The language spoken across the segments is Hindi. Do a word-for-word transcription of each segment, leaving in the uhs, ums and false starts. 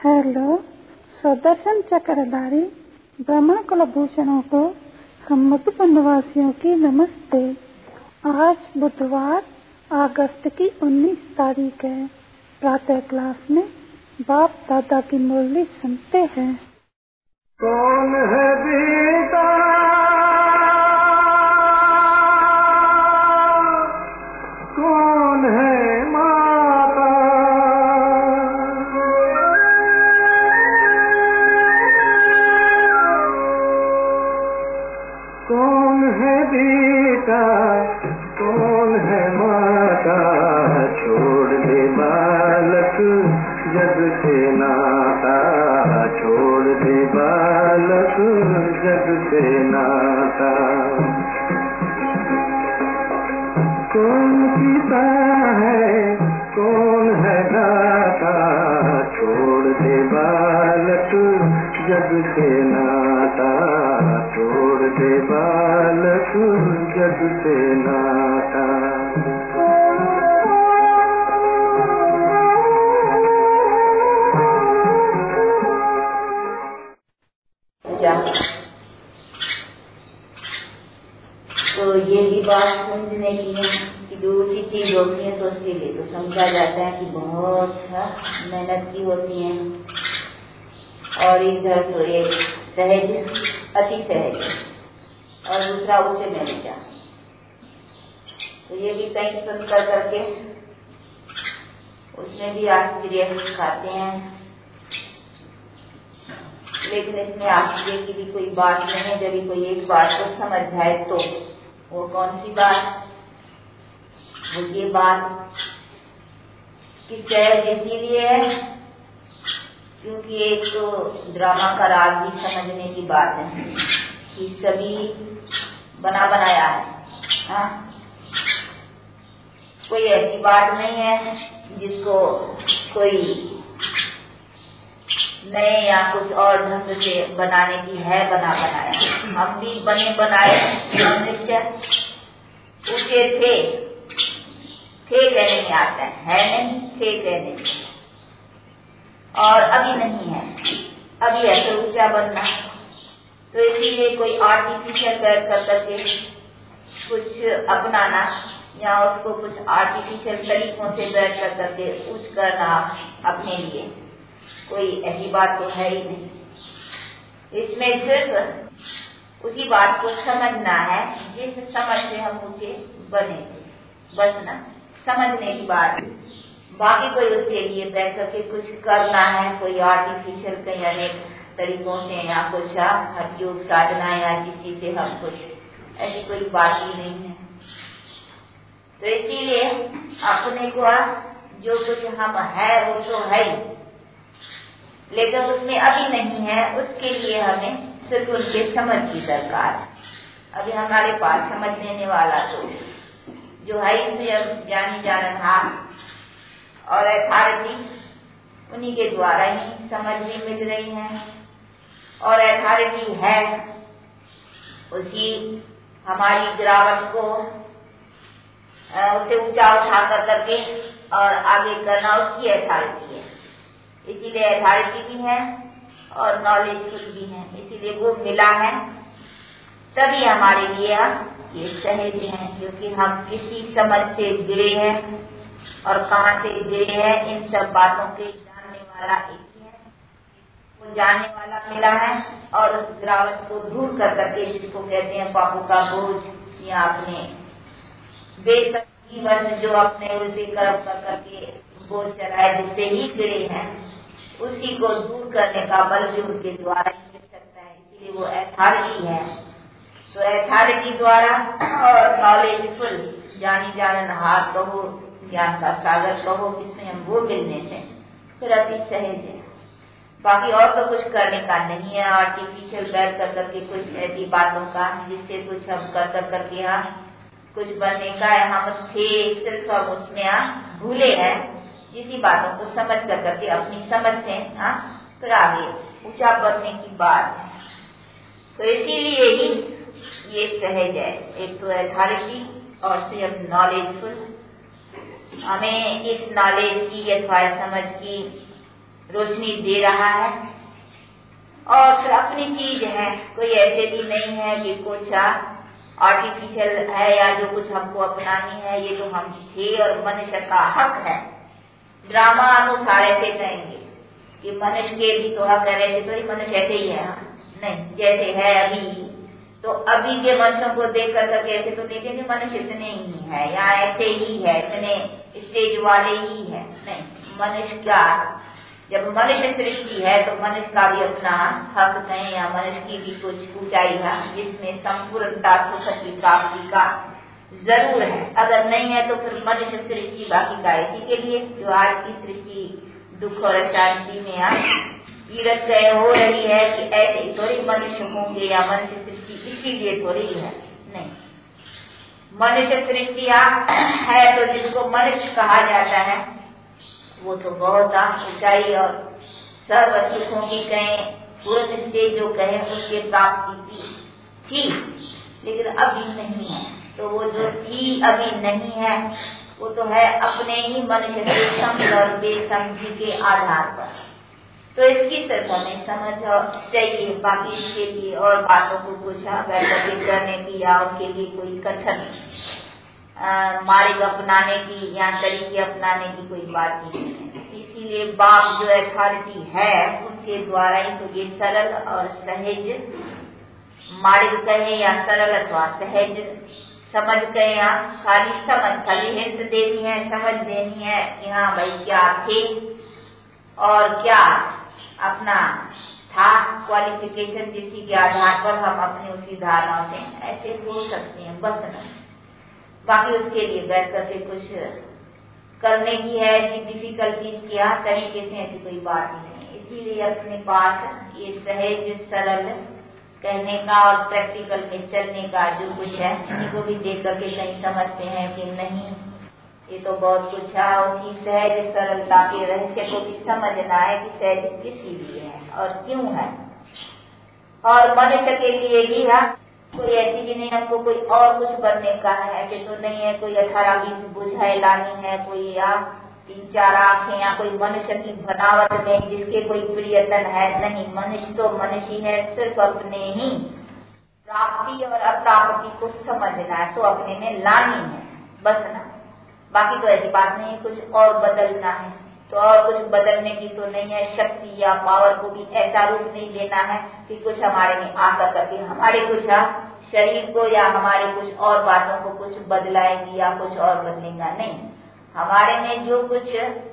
हेलो सुदर्शन चक्रधारी ब्रह्मा कुलभूषणों को हम मधुबन निवासियों की नमस्ते। आज बुधवार अगस्त की उन्नीस तारीख है। प्रातः क्लास में बाप दादा की मुरली सुनते हैं। कौन है बेटा कौन है माता, कौन है बेटा कौन है माता, छोड़ दे बालक जग से नाता, छोड़ दे बालक जग से नाता। कौन पिता है कौन है दाता, छोड़ दे बालक जग से नाता, छोड़ दे बालक जग से नाता। तो ये भी बात समझने की है कि जो ऊँची चीज होती है तो उसके लिए तो समझा जाता है कि बहुत मेहनत की होती है, और इधर तो ये सहज अति सहज और दूसरा उसे में जा। तो ये भी कहीं सुन कर करके उसमें भी आश्चर्य खाते हैं, लेकिन इसमें आश्चर्य की भी कोई बात नहीं है। जब कोई एक बात को समझ जाए तो वो कौन सी बात, वो ये बात कि सहज इसीलिए है क्योंकि एक तो ड्रामा का राग भी समझने की बात है कि सभी बना बनाया है। हाँ? कोई ऐसी बात नहीं है जिसको कोई नए या कुछ और ढंग से बनाने की है बना बनाया। हम भी बने बनाए मनुष्य ऊंचे थे थे कहने नहीं आता है नहीं थे कहने, और अभी नहीं है, अभी ऐसे ऊंचा बनना। तो इसीलिए कोई आर्टिफिशियल बैठ कर करके कुछ अपनाना या उसको कुछ आर्टिफिशियल तरीकों से बैठ कर करके ऊंच करना अपने लिए, कोई ऐसी बात तो है ही नहीं। इसमें सिर्फ उसी बात को समझना है जिस समझ से हम ऊंचे बने थे, बस ना समझने की बात। बाकी कोई उसके लिए बैठ करके कुछ करना है, कोई आर्टिफिशियल कई अनेक तरीकों से या कुछ हर योग साधना या किसी से हम कुछ, ऐसी कोई बात ही नहीं है। तो इसीलिए अपने को जो कुछ हम है वो तो है ही, लेकिन उसमें अभी नहीं है, उसके लिए हमें सिर्फ उनके समझ की दरकार है। अभी हमारे पास समझ लेने वाला तो जो है इसमें जानी जानहार और अथॉरिटी उन्हीं के द्वारा ही समझ भी मिल रही है, और अथॉरिटी है उसी हमारी गिरावट को उसे ऊंचा उठा कर करके और आगे करना उसकी अथॉरिटी है। इसीलिए अथॉरिटी भी है और नॉलेजफुल भी है, इसीलिए वो मिला है तभी हमारे लिए ये सहज है, क्योंकि हम किसी समझ से गिरे हैं और कहाँ से गिरे हैं इन सब बातों के जानने वाला एक ही है। वो जानने वाला मिला है और उस गिरावट को दूर कर करके, जिसको कहते हैं पापों का बोझ या अपने बेसकी बस जो अपने उल्टे कर्म कर करके बोझ चलाए जिससे ही गिरे हैं, उसी को दूर करने का बल भी उनके द्वारा ही मिल सकता है। इसीलिए वो अथॉरिटी है। तो अथॉरिटी द्वारा और नॉलेजफुल जानी जाननहार कहो, ज्ञान का सागर कहो, किसमें हम वो मिलने से फिर अति सहज है। बाकी और तो कुछ करने का नहीं है, आर्टिफिशियल बैठ कर करके कुछ ऐसी बातों का जिससे कुछ हम कर कर करके यहाँ कुछ बनने का है। हम थे सिर्फ हम उसमें यहाँ भूले हैं, इसी बातों को समझ कर करके अपनी समझ से हाँ फिर आगे ऊंचा बढ़ने की बात है। तो इसीलिए ही ये सहज है, एक तो अथॉरिटी और सिर्फ नॉलेजफुल। हमें इस नॉलेज की अथवा समझ की रोशनी दे रहा है। और फिर अपनी चीज है, कोई ऐसे भी नहीं है कि कुछ आर्टिफिशियल है या जो कुछ हमको अपनानी है, ये तो हम थे और मनुष्य का हक है। ड्रामा अनुसार ऐसे कहेंगे कि मनुष्य के भी तो हक है, ऐसे तो ही मनुष्य ऐसे ही है, नहीं जैसे है अभी, तो अभी के मनुष्यों को देख कर करके ऐसे तो देखेंगे मनुष्य इतने ही है या ऐसे ही है, इतने स्टेज वाले ही है, नहीं। मनुष्य का जब मनुष्य सृष्टि है तो मनुष्य का भी अपना हक कहें या मनुष्य की भी कुछ ऊंचाई है जिसमें संपूर्णता सुख की प्राप्ति का जरूर है। अगर नहीं है तो फिर मनुष्य सृष्टि बाकी का इसी के लिए, जो आज की सृष्टि दुख और अशांति में आ पीड़ित गए हो रही है कि ऐसे ही थोड़ी मनुष्य होंगे या मनुष्य सृष्टि इसीलिए थोड़ी है, नहीं। मनुष्य सृष्टि है तो जिसको मनुष्य कहा जाता है वो तो बहुत ऊंचाई और सर्व सुखों की कहें, पूर्ण स्टेज जो कहें उसके प्राप्ति की थी, लेकिन अभी नहीं है। तो वो जो थी अभी नहीं है वो तो है अपने ही मनुष्य के समझ और बेसमझी के आधार पर। तो इसकी सिर्फ हमें समझ चाहिए, बाकी इसके लिए और बातों को कुछ अगर करने की या उनके लिए कोई कठिन मार्ग अपनाने की या तरीके अपनाने की कोई बात नहीं है। इसीलिए बाप जो अथॉरिटी है उनके द्वारा ही तो ये सरल और सहज मार्ग कहे या सरल अथवा सहज समझ कहे या खाली समझ, खाली हिंट देनी है, समझ देनी है कि हाँ भाई क्या थे और क्या अपना था क्वालिफिकेशन, जिसी के आधार पर हम अपनी उसी धारणाओं से ऐसे हो सकते हैं, बस नहीं। बाकी उसके लिए बैठ करके कुछ करने की है ऐसी डिफिकल्टीज क्या तरीके से ऐसी कोई बात ही नहीं। इसीलिए अपने पास ये सहज सरल कहने का और प्रैक्टिकल में चलने का जो कुछ है इसी को भी देख करके कहीं समझते हैं कि नहीं ये तो बहुत कुछ है। उसी सहज सरलता के रहस्य को भी समझना है कि सहज किस लिए है और क्यों है। और मनुष्य के लिए भी है, कोई ऐसी भी नहीं हमको कोई और कुछ बनने का है, ऐसे तो नहीं है कोई अठारह बीस बुझाई लानी है, कोई या तीन चार आंखें या कोई मनुष्य की बनावट में जिसके कोई प्रियतन है, नहीं। मनुष्य तो मनुष्य है, सिर्फ अपने ही प्राप्ति और अप्राप्ति को समझना है, सो अपने में लानी है, बस ना। बाकी तो ऐसी बात नहीं कुछ और बदलना है, तो और कुछ बदलने की तो नहीं है। शक्ति या पावर को भी ऐसा रूप नहीं देना है कि कुछ हमारे में आकर करके हमारे कुछ शरीर को या हमारे कुछ और बातों को कुछ बदलाएंगी या कुछ और बदलेगा, नहीं। हमारे में जो कुछ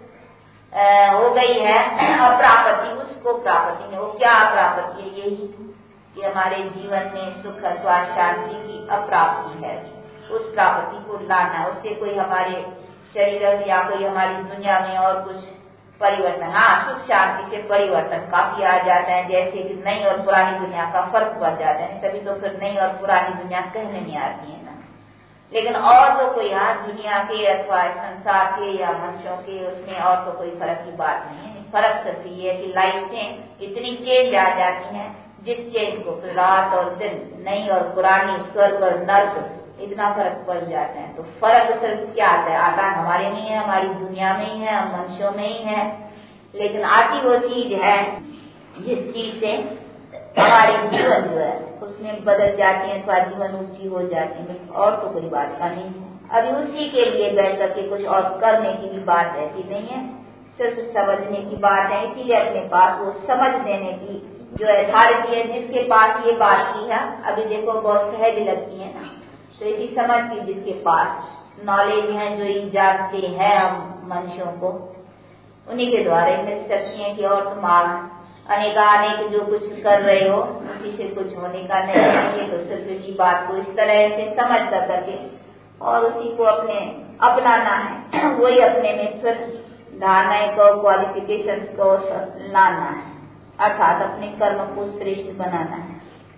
आ, हो गई है अप्राप्ति, उसको प्राप्ति में, वो क्या अप्राप्ति है? यही कि हमारे जीवन में सुख अथवा शांति की अप्राप्ति है, उस प्राप्ति को लाना। उससे कोई हमारे शरीर या कोई हमारी दुनिया में और कुछ परिवर्तन, हाँ सुख शांति से परिवर्तन काफी आ जाता है, जैसे कि नई और पुरानी दुनिया का फर्क पड़ जाता है। तभी तो फिर नई और पुरानी दुनिया कहने नहीं आती है ना। लेकिन और तो कोई यहाँ दुनिया के अथवा संसार के या मनुष्यों के उसमें और तो कोई फर्क की बात नहीं है। फर्क सिर्फ ये है कि लाइफ से इतनी चेंज आ जाती है जिस चेंज को फिर रात और दिन, नई और पुरानी, स्वर्ग और नर्क, इतना फर्क पड़ जाता है। तो फर्क सिर्फ क्या आता है? आता है हमारे में है, हमारी दुनिया में ही है, हम मनुष्यों में ही है। लेकिन आती वो चीज है जिस चीज से हमारी जीवन जो है उसमें बदल जाती है अथवा जीवन ऊंची हो जाती है, और तो कोई बात का नहीं है। अभी उसी के लिए बैठ करके कुछ और करने की भी बात ऐसी नहीं है, सिर्फ समझने की बात है। इसीलिए अपने पास वो समझ देने की जो अथॉरिटी है, जिसके पास ये बात की है, अभी देखो बहुत सहज लगती है ना, तो इसी समझ की जिसके पास नॉलेज है, जो ये जानते हैं हम मनुष्यों को, उन्हीं के द्वारा ही मिल सकती है कि और तुम अनेकानेक जो कुछ कर रहे हो उसी से कुछ होने का नहीं है। तो सिर्फ इसी बात को इस तरह से समझ कर करके और उसी को अपने अपनाना है, वही अपने में फिर धारणाएं को, क्वालिफिकेशन को लाना है, अर्थात अपने कर्म को श्रेष्ठ बनाना है।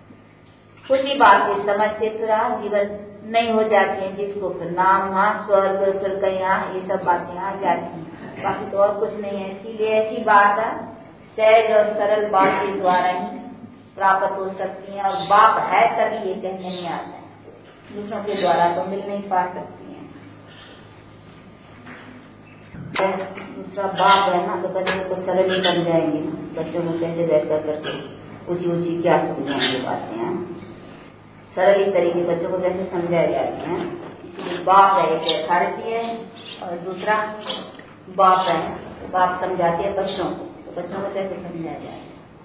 उसी बात की समझ से फिर जीवन नहीं हो जाती है, जिसको फिर नाम हाँ स्वर्ग फिर कहीं यहाँ ये सब बातें आ जाती हैं, बाकी तो और कुछ नहीं है। इसीलिए ऐसी बात है सहज और सरल बात के द्वारा ही प्राप्त हो सकती है, और बाप है तभी ये कहने नहीं आता है, दूसरों के द्वारा तो मिल नहीं पा सकती है। दूसरा बाप है ना, तो बच्चों को सरल ही समझाएंगे ना, बच्चों को कैसे बैठ कर करके ऊंची ऊंची क्या समझाएंगे बातें हैं, सरल ही तरीके बच्चों को कैसे समझाए जाते हैं। इसलिए बाप है एक अथॉरिटी है और दूसरा बाप है, तो बाप समझाते हैं बच्चों को, तो बच्चों को कैसे समझाया जाए।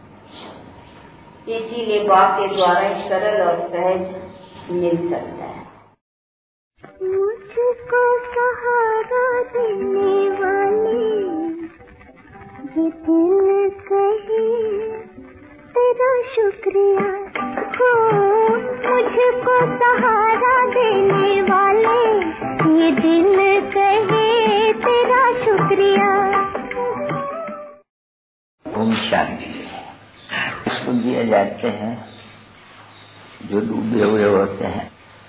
इसीलिए बाप के द्वारा ही सरल और सहज मिल सकता है। मुझको सहारा देने वाले ये दिल कहे तेरा शुक्रिया हो, मुझको सहारा देने वाले ये दिल कहे तेरा शुक्रिया। ओम शांति। इसको दिए जाते हैं जो डूबे हुए होते हैं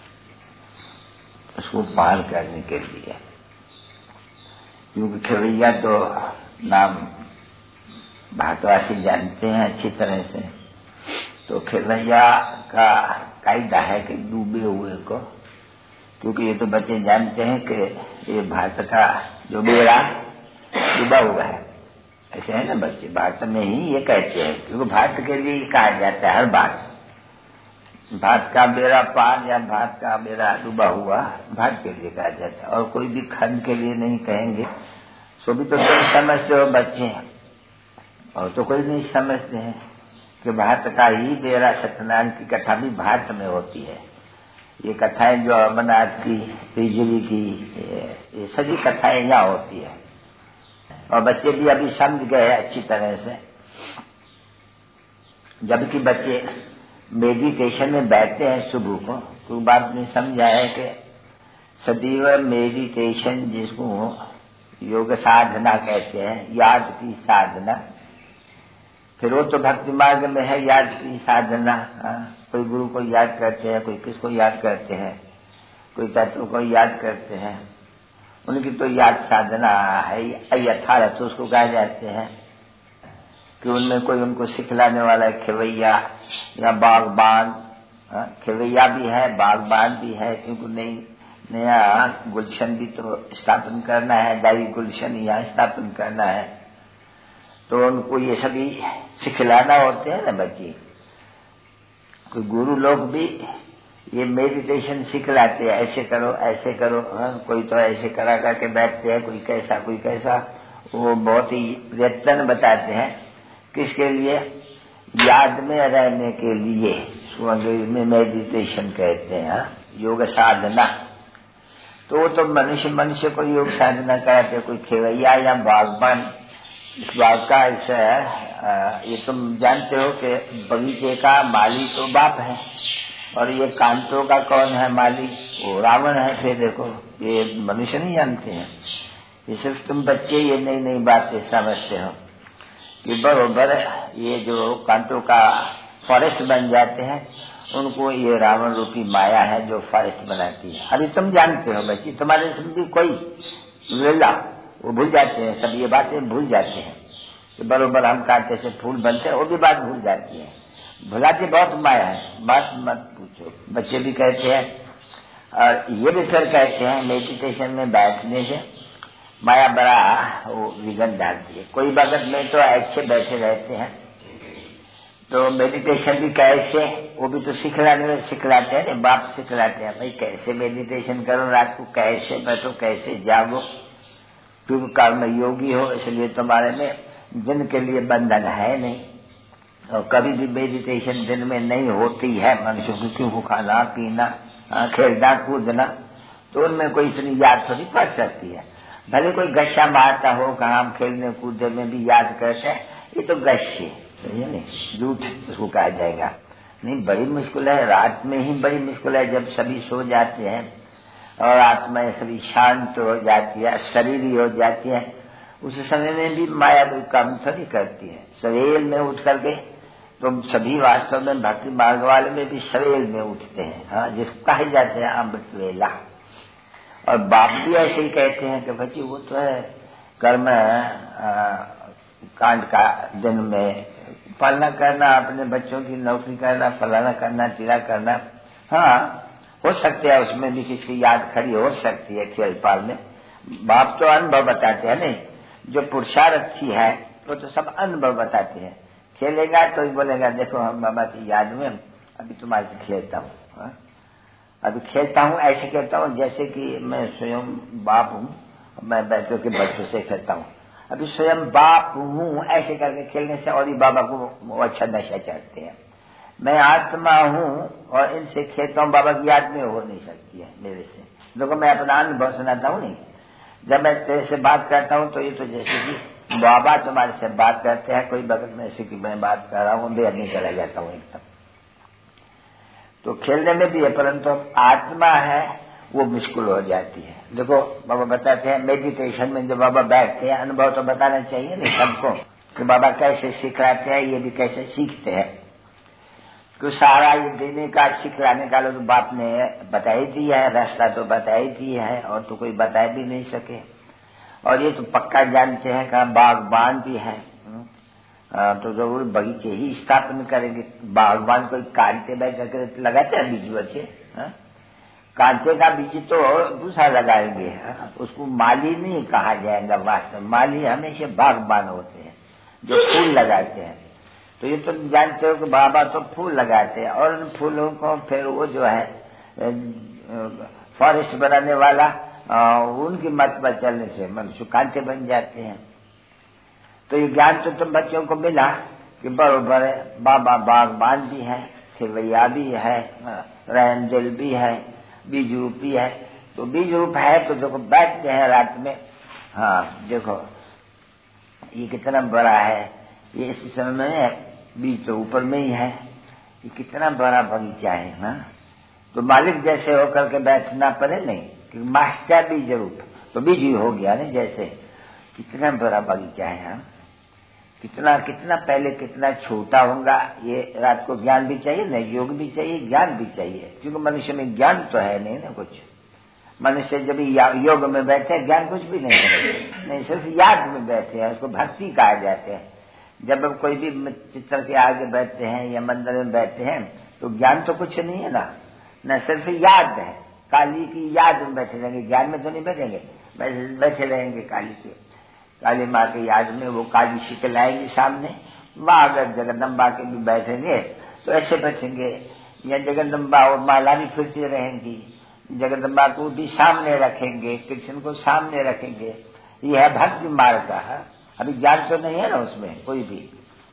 उसको पार करने के लिए, क्योंकि खेवैया तो नाम भारतवासी जानते हैं अच्छी तरह से। तो खेवैया का कायदा है कि डूबे हुए को, क्योंकि ये तो बच्चे जानते हैं कि ये भारत का जो बेड़ा डूबा हुआ है, ऐसे है ना बच्चे भारत में ही ये कहते हैं, क्योंकि भारत के लिए कहा जाता है हर बात, भारत का बेड़ा पार या भारत का बेड़ा डूबा हुआ भारत के लिए कहा जाता है, और कोई भी खंड के लिए नहीं कहेंगे। सो भी तो तुम समझते हो बच्चे, और तो कोई नहीं समझते हैं कि भारत का ही बेड़ा सत्यनारायण की कथा भी भारत में होती है। ये कथाएं जो अमरनाथ की, तिजरी की, ये सभी कथाएं यहाँ होती है, और बच्चे भी अभी समझ गए अच्छी तरह से। जबकि बच्चे मेडिटेशन में बैठते हैं सुबह को, तो बात ने समझा है कि सदैव मेडिटेशन जिसको योग साधना कहते हैं, याद की साधना, फिर वो तो भक्ति मार्ग में है याद की साधना। कोई गुरु को याद करते हैं, कोई किसको याद करते हैं, कोई तत्व को याद करते हैं, उनकी तो याद साधना है यथार्थ उसको कहा जाते हैं कि उनमें कोई उनको सिखलाने वाला है खेवैया या बागबान। खेवैया भी है, बागबान भी है, क्योंकि नई नया गुलशन भी तो स्थापन करना है, दाई गुलशन यहाँ स्थापन करना है, तो उनको ये सभी सिखलाना होते हैं ना बच्चे। कोई गुरु लोग भी ये मेडिटेशन सिखलाते हैं, ऐसे करो ऐसे करो। हाँ, कोई तो ऐसे करा करके बैठते हैं, कोई कैसा कोई कैसा, वो बहुत ही प्रयत्न बताते हैं किसके लिए, याद में रहने के लिए। अंग्रेजी में मेडिटेशन कहते हैं, योग साधना। तो वो तो मनुष्य मनुष्य को योग साधना कराते हैं, कोई खेवैया या बागबान। इस बाग का ऐसा है, ये तुम जानते हो कि बगीचे का माली तो बाप है, और ये कांटों का कौन है माली, वो रावण है। फिर देखो ये मनुष्य नहीं जानते हैं, ये सिर्फ तुम बच्चे ये नई नई बातें समझते हो कि बरोबर ये जो कांटों का फॉरेस्ट बन जाते हैं, उनको ये रावण रूपी माया है जो फॉरेस्ट बनाती है। अभी तुम जानते हो बच्चे, तुम्हारे से भी कोई वेला वो भूल जाते हैं, सब ये बातें भूल जाते हैं कि बरोबर हम कांटे से फूल बनते हैं, वो भी बात भूल जाती है। भुलाती बहुत माया है, बात मत पूछो। बच्चे भी कहते हैं, और ये भी फिर कहते हैं मेडिटेशन में बैठने से माया बड़ा वो विघन डालती है। कोई भगत में तो ऐसे बैठे रहते हैं, तो मेडिटेशन भी कैसे, वो भी तो सिखलाने में सिखलाते हैं, बाप सिखलाते हैं भाई कैसे मेडिटेशन करो, रात को कैसे बैठो, कैसे जागो, क्योंकि कर्म योगी हो, इसलिए तुम्हारे में दिन के लिए बंधन है नहीं। और कभी भी मेडिटेशन दिन में नहीं होती है मनुष्यों की, क्योंकि खाना पीना खेलना कूदना, तो उनमें कोई इतनी याद थोड़ी पड़ सकती है। भले कोई गस्सा मारता हो, कहा खेलने कूदने में भी याद करते हैं, ये तो गस्से नहीं, झूठ उसको कहा जाएगा। नहीं, बड़ी मुश्किल है, रात में ही बड़ी मुश्किल है, जब सभी सो जाते हैं और आत्मा सभी शांत हो जाती है, शरीर ही हो जाती है, उस समय में भी माया कोई काम थोड़ी करती है। सवेर में उठ करके तो सभी वास्तव में भक्ति मार्ग वाले में भी सवेर में उठते हैं, हाँ, जिसको कहे जाते हैं अमृत वेला। और बाप भी ऐसे ही कहते हैं कि बच्ची वो तो है कर्म कांड का दिन में पालना करना, अपने बच्चों की नौकरी करना, फलाना करना, तीरा करना। हाँ, हो सकते है उसमें भी किसकी याद खड़ी हो सकती है खेल पाल में, बाप तो अनुभव बताते हैं नहीं, जो पुरुषार्थी है वो तो सब अनुभव बताते हैं। खेलेगा तो ही बोलेगा देखो हम बाबा की याद में अभी तुम्हारे से खेलता हूँ, अभी खेलता हूँ, ऐसे कहता हूँ जैसे कि मैं स्वयं बाप हूँ, मैं बैठो के बच्चों से खेलता हूँ, अभी स्वयं बाप हूँ, ऐसे करके खेलने से और ही बाबा को वो अच्छा नशा चढ़ते हैं। मैं आत्मा हूँ और इनसे खेलता हूँ, बाबा की याद में हो नहीं सकती है मेरे से। देखो मैं अपना अनुभव सुनाता हूँ नहीं, जब मैं तेरे से बात करता हूँ तो ये तो जैसे कि बाबा तुम्हारे से बात करते हैं, कोई वक्त में ऐसे कि मैं बात कर रहा हूँ, बेहद नहीं चला जाता हूँ एकदम। तो खेलने में भी है, परंतु आत्मा है वो मुश्किल हो जाती है। देखो बाबा बताते हैं मेडिटेशन में जब बाबा बैठते हैं, अनुभव तो बताना चाहिए नहीं सबको कि बाबा कैसे सिखाते हैं, ये भी कैसे सीखते हैं। तो सारा ये देने का सिखलाने का लोग बाप ने बता ही दिया है, रास्ता तो बता ही दिया है, और तो कोई बता भी नहीं सके। और ये तो पक्का जानते हैं कि बागबान भी है, तो जरूर बगीचे ही स्थापन करेंगे। बागबान कोई कांटे बैठ करके लगाते हैं बीज बच्चे, कांटे का बीज तो दूसरा लगाएंगे, उसको माली नहीं कहा जाएगा वास्तव। माली हमेशा बागबान होते हैं जो फूल लगाते हैं। तो ये तो जानते हो कि बाबा तो फूल लगाते हैं, और उन फूलों को फिर वो जो है फॉरेस्ट बनाने वाला उनकी मत पर चलने से मनुष्य कांटे बन जाते हैं। तो ये ज्ञान तो तुम बच्चों को मिला कि बरोबर है, बाबा बागबान भी है, खिलवैया भी है, रहम दिल भी है, बीज रूप भी है। तो बीज रूप है तो देखो बैठते हैं रात में, हाँ देखो ये कितना बड़ा है, ये इस समय में बीज तो ऊपर में ही है, ये कितना बड़ा बगीचा है ना। तो मालिक जैसे होकर के बैठना पड़े नहीं कि मास्टर बीज रूप, तो बीज ही हो गया नहीं, जैसे कितना बड़ा बगीचा है। हाँ कितना कितना पहले कितना छोटा होगा, ये रात को ज्ञान भी चाहिए ना, योग भी चाहिए, ज्ञान भी चाहिए, क्योंकि मनुष्य में ज्ञान तो है नहीं ना कुछ। मनुष्य जब योग में बैठे ज्ञान कुछ भी नहीं है, नहीं सिर्फ याद में बैठे हैं, उसको भक्ति कहा जाते हैं। जब हम कोई भी चित्र के आगे बैठते हैं या मंदिर में बैठते हैं तो ज्ञान तो कुछ नहीं है ना, न सिर्फ याद है। काली की याद में बैठे रहेंगे, ज्ञान में तो नहीं बैठेंगे, बैठे रहेंगे काली के, काली माँ के याद में। वो काली शिकल आएगी सामने, वहाँ अगर जगदम्बा के भी बैठेंगे तो ऐसे बैठेंगे, या जगदम्बा और माला भी फिरती रहेंगी, जगदम्बा को भी सामने रखेंगे, कृष्ण को सामने रखेंगे। यह है भक्ति मार्ग का। अभी ज्ञान तो नहीं है ना उसमें कोई भी,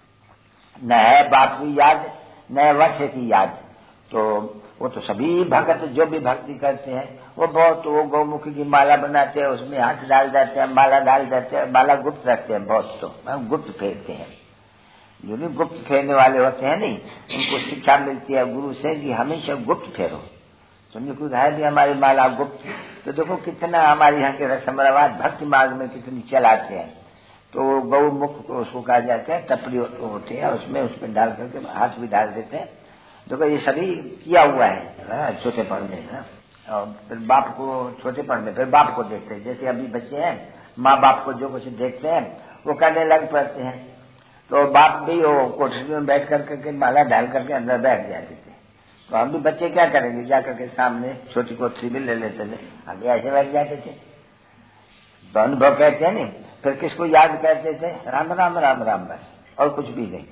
न है बाप की याद, न है वर्ष की याद। तो वो तो सभी भक्त जो भी भक्ति करते हैं वो बहुत, वो गौमुखी की माला बनाते हैं, उसमें हाथ डाल देते हैं, माला डाल देते हैं, माला गुप्त रखते हैं, बहुत तो गुप्त फेरते हैं। जो भी गुप्त फेरने वाले होते हैं नहीं, उनको शिक्षा मिलती है गुरु से कि हमेशा गुप्त फेरो। समझो कुछ है भी हमारी माला गुप्त, तो देखो कितना हमारे यहाँ के रस्म रिवाज भक्ति मार्ग में कितनी चलाते हैं। तो गौमुख को उसको कहा जाता है, टपरी होती है उसमें, उसमें डाल करके हाथ भी डाल देते हैं। देखो ये सभी किया हुआ है छोटे पढ़ने में, और फिर बाप को छोटे पढ़ने, फिर बाप को देखते हैं। जैसे अभी बच्चे हैं, माँ बाप को जो कुछ देखते हैं वो करने लग पड़ते हैं। तो बाप भी वो कोठरी में बैठ करके माला डाल करके अंदर बैठ जाते थे। तो हम भी बच्चे क्या करेंगे, जा करके सामने छोटी कोठरी भी ले लेते थे, हम भी ऐसे बैठ जाते थे। तो अनुभव कहते हैं नहीं, फिर किसको याद करते थे, राम राम राम राम बस, और कुछ भी नहीं।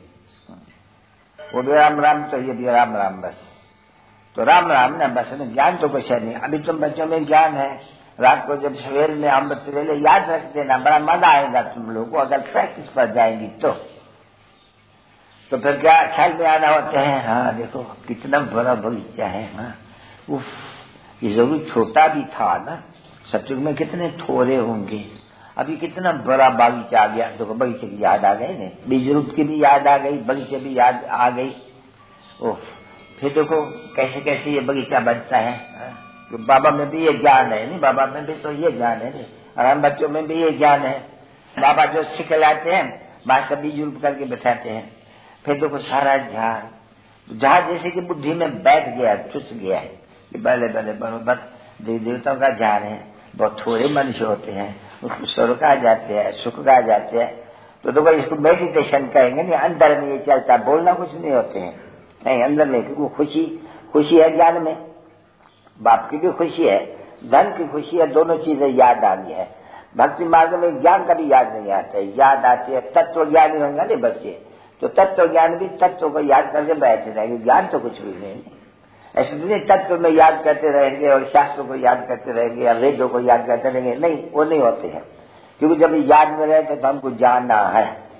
वो भी राम राम तो ये भी राम राम बस। तो राम राम ना बस, ज्ञान तो कुछ है नहीं। अभी तुम बच्चों में ज्ञान है, रात को जब सवेर में अमृत वेले याद रख देना, बड़ा मजा आएगा तुम लोगों को अगर प्रैक्टिस पर जाएंगी तो। तो फिर क्या ख्याल में आना होते हैं, हाँ देखो कितना बड़ा बगीचा है। हाँ उफ, ये जरूर छोटा भी था ना, सतयुग में कितने थोड़े होंगे, अभी कितना बड़ा बगीचा आ गया। देखो बगीचे की याद आ गई नहीं, बीज रूप की भी याद आ गई, बगीचे भी याद आ गई। ओह फिर देखो कैसे कैसे ये बगीचा बनता है। तो बाबा में भी ये ज्ञान है नहीं, बाबा में भी तो ये ज्ञान है नहीं, और हम बच्चों में भी ये ज्ञान है। बाबा जो सिखलाते हैं मास्टर बीज रूप करके बैठाते हैं। फिर देखो सारा झाड़, झाड़ जैसे कि बुद्धि में बैठ गया, चुस गया है कि भले भले बरोबर देवी देवताओं का झाड़ है। बहुत थोड़े मनुष्य होते हैं, उसको स्वर्ग आ जाते हैं, सुख आ जाते हैं। तो देखो इसको मेडिटेशन कहेंगे नहीं, अंदर में ये चलता, बोलना कुछ नहीं होते हैं नहीं, अंदर में वो खुशी खुशी है ज्ञान में। बाप की भी खुशी है, धन की खुशी है, दोनों चीजें याद आनी है। भक्ति मार्ग में ज्ञान का भी याद नहीं आता है, याद आती है तत्व ज्ञान ही होंगे ना बच्चे, तो तत्व ज्ञान भी तत्व को याद करके बैठे रहेंगे, ज्ञान तो कुछ भी नहीं। ऐसे नहीं तत्व में याद करते रहेंगे और शास्त्रों को याद करते रहेंगे या वेदों को याद करते रहेंगे, नहीं, वो नहीं होते हैं। क्योंकि जब याद में रहे तो हमको जानना है,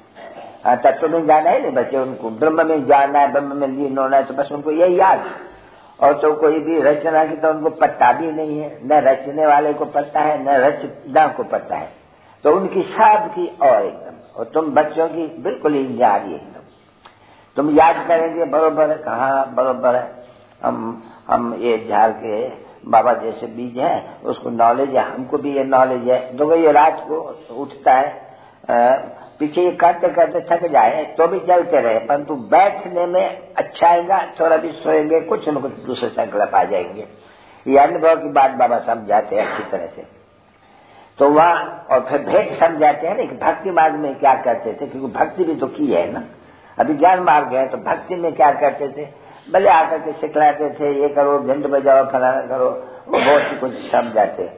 तत्व में जाना है नहीं बच्चे, उनको ब्रह्म में जाना है, ब्रह्म में लीन होना है, तो बस उनको यही याद। और तो कोई भी रचना की तो उनको पता भी नहीं है, न रचने वाले को पता है न रचना को पता है, तो उनकी सब की और एकदम, और तुम बच्चों की बिल्कुल ही न्यारी एकदम, तुम याद करेंगे बरोबर है, कहाँ बरोबर है। हम हम ये झाड़ के बाबा जैसे बीज है, उसको नॉलेज है, हमको भी ये नॉलेज है। देखो ये रात को उठता है, आ, पीछे ये करते करते थक जाए तो भी चलते रहे, परंतु बैठने में अच्छा आएगा, थोड़ा भी सोएंगे कुछ न कुछ दूसरे संकल्प आ जाएंगे। ये अनुभव की बात बाबा समझाते हैं अच्छी तरह से। तो वहाँ और फिर भेद समझाते हैं ना कि भक्ति मार्ग में क्या करते थे, क्योंकि भक्ति भी तो की है ना, अभी ज्ञान मार्ग है, तो भक्ति में क्या करते थे, भले आकर के सिखलाते थे, ये करो घंट बजाओ फलाना करो, वो बहुत कुछ समझाते,